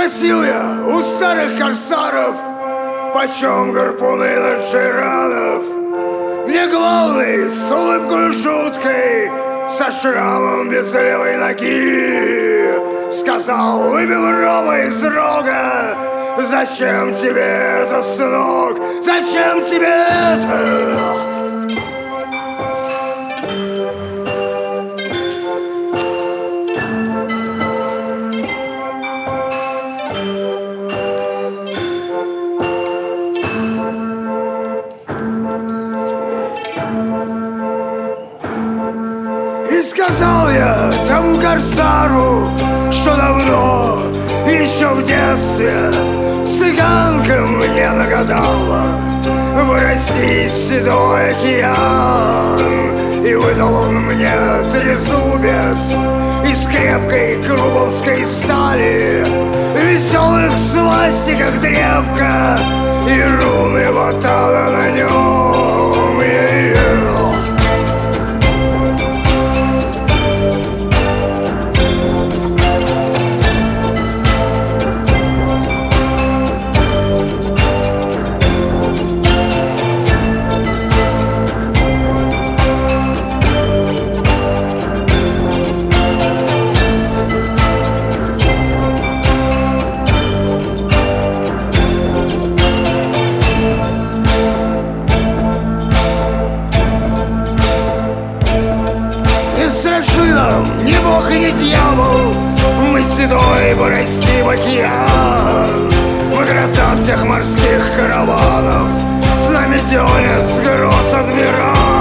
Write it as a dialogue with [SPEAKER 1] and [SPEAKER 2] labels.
[SPEAKER 1] Спросил я у старых корсаров, почем гарпуны Наджиранов. Мне главный с улыбкой жуткой, со шрамом без левой ноги, сказал: выпил рома из рога. Зачем тебе это, сынок? Зачем тебе это? И сказал я тому корсару, что давно, еще в детстве, цыганка мне нагадала бороздить седой океан. И выдал он мне трезубец из крепкой крубовской стали, веселых свастиках древка и руны ватана на нем. Страшны нам ни бог и ни дьявол, мы седой бороздим океан. Мы гроза всех морских караванов, с нами тёнец гроз адмирал.